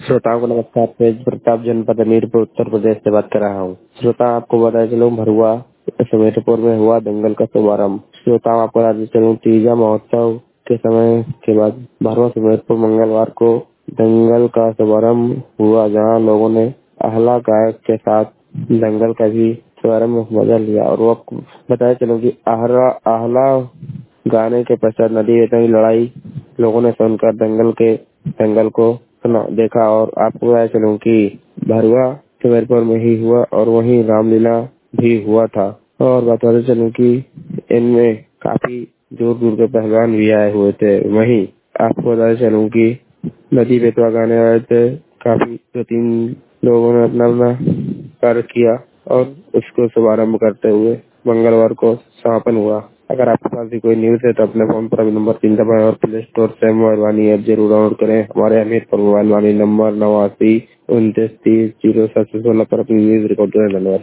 श्रोताओं को नमस्कार। तेज प्रताप, जनपद हमीरपुर, उत्तर प्रदेश से बात कर रहा हूँ। श्रोता, आपको बताया चलूं, भरुआ समेतपुर में हुआ दंगल का शुभारंभ। श्रोताओं, आपको बताते चलूं, तीजा महोत्सव के समय के बाद भरुआ समेतपुर मंगलवार को दंगल का शुभारंभ हुआ, जहाँ लोगों ने आहला गायक के साथ दंगल का भी शुभारंभ मजा लिया। और वो आपको बताया चलूं कि आहला गाने के पश्चात नदी में हुई लड़ाई लोगों ने सुनकर दंगल को सुना देखा। और आपको बताया चलूं कि भरुआ समेरपुर में ही हुआ और वहीं रामलीला भी हुआ था। और बताते चलूं कि इनमें काफी दूर दूर के पहलवान भी आए हुए थे। वहीं आपको बताते चलूं कि नदी बेतवा गाने आए थे। काफी 2-3 लोगों ने अपना अपना कार्य किया और उसको शुभारंभ करते हुए मंगलवार को समापन हुआ। अगर आपके पास भी कोई न्यूज है तो अपने फोन पर अभी नंबर 3 दबाएं और प्ले स्टोर से मोबाइल वाणी ऐप जरूर डाउनलोड करें। हमारे हमीरपुर मोबाइल वाणी नंबर 89 29 30 0716 पर अपनी न्यूज रिकॉर्ड करें। धन्यवाद।